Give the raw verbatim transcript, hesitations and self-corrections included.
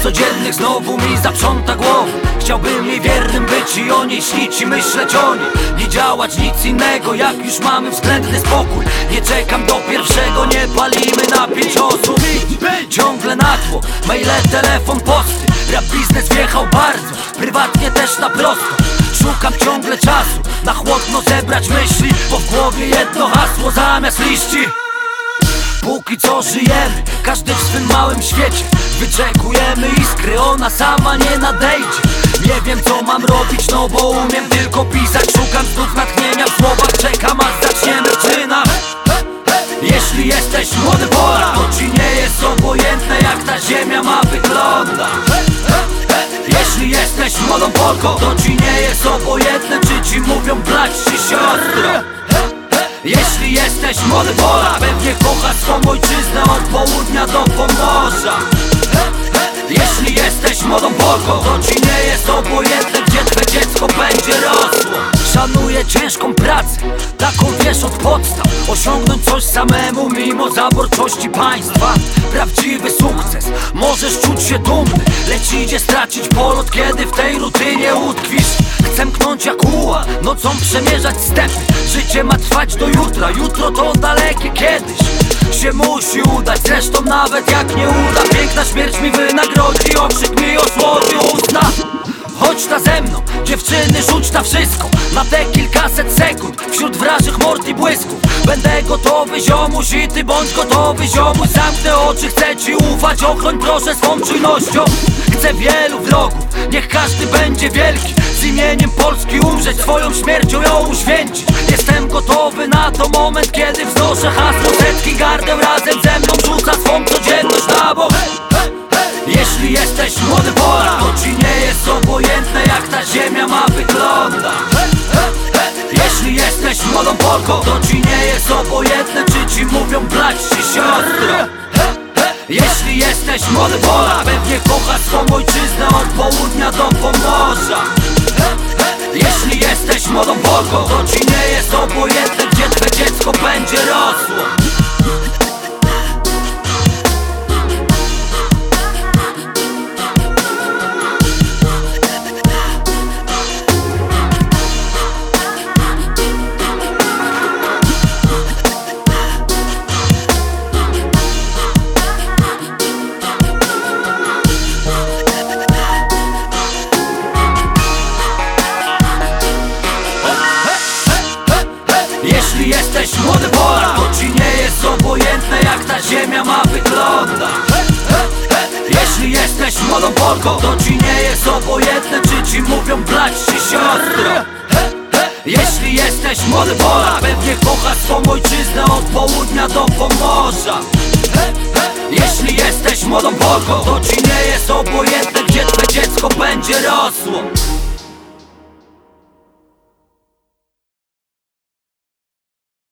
codziennych znowu mi zaprząta głowę. Chciałbym jej wiernym być i o niej śnić i myśleć o niej. Nie działać nic innego, jak już mamy względny spokój. Nie czekam do pierwszego, nie palimy na pięć osób. Ciągle na tło, maile, telefon, posty. Rap biznes wjechał bardzo, prywatnie też na prosto. Szukam ciągle czasu, na chłodno zebrać myśli, bo w głowie jedno hasło zamiast liści. Póki co żyjemy, każdy w swym małym świecie. Wyczekujemy iskry, ona sama nie nadejdzie. Nie wiem co mam robić, no bo umiem tylko pisać. Szukam znów natchnienia w słowach, czekam aż zaczniemy w czynach. Jeśli jesteś młody Polak, to ci nie jest obojętne jak ta ziemia ma wyglądać. Jeśli jesteś młodą Polką, to ci nie jest obojętne czy ci mówią brać czy siostro. Jeśli jesteś młody Polak, pewnie kochasz swą ojczyznę od południa do Pomorza. Jeśli jesteś młodą Polką, to ci nie jest obojętne gdzie twe dziecko będzie rosło. Szanuję ciężką pracę, taką wiesz od podstaw. Osiągnąć coś samemu mimo zaborczości państwa. Prawdziwy sukces, możesz czuć się dumny, lecz idzie stracić polot, kiedy w tej rutynie utkwisz. Chcę mknąć jak uła, nocą przemierzać stepy. Życie ma trwać do jutra, jutro to dalekie kiedyś. Się musi udać, zresztą nawet jak nie uda, piękna śmierć mi wynagrodzi, okrzyk mi osłodzi usta. Chodź ta ze mną, dziewczyny, rzuć na wszystko. Na te kilkaset sekund, wśród wrażych mord i błysków. Będę gotowy ziomuś i ty bądź gotowy ziomuś. Zamknę oczy, chcę ci ufać, ochroń proszę swą czujnością. Chcę wielu wrogów, niech każdy będzie wielki. Z imieniem Polski umrzeć, swoją śmiercią ją uświęcić. Jestem gotowy na to moment, kiedy wznoszę hasło setki gardeł. Razem ze mną rzuca swą codzienność na bok. Jeśli jesteś młody Polak, to ci nie jest obojętne jak ta ziemia ma wyglądać. Jeśli jesteś młodą Polką, to ci nie jest obojętne czy ci mówią brać czy siostro. Jeśli jesteś młody Polak, pewnie kochasz swą ojczyznę od południa do Pomorza. Jeśli jesteś młodą Polką, to ci nie jest obojętne gdzie twe dziecko będzie rosło. Jeśli jesteś młody Polak, to ci nie jest obojętne jak ta ziemia ma wyglądać. Jeśli jesteś młodą Polką, to ci nie jest obojętne czy ci mówią brać czy siostro. Jeśli jesteś młody Polak, pewnie kochasz swą ojczyznę od południa do Pomorza. Jeśli jesteś młodą Polką, to ci nie jest obojętne gdzie twe dziecko będzie rosło.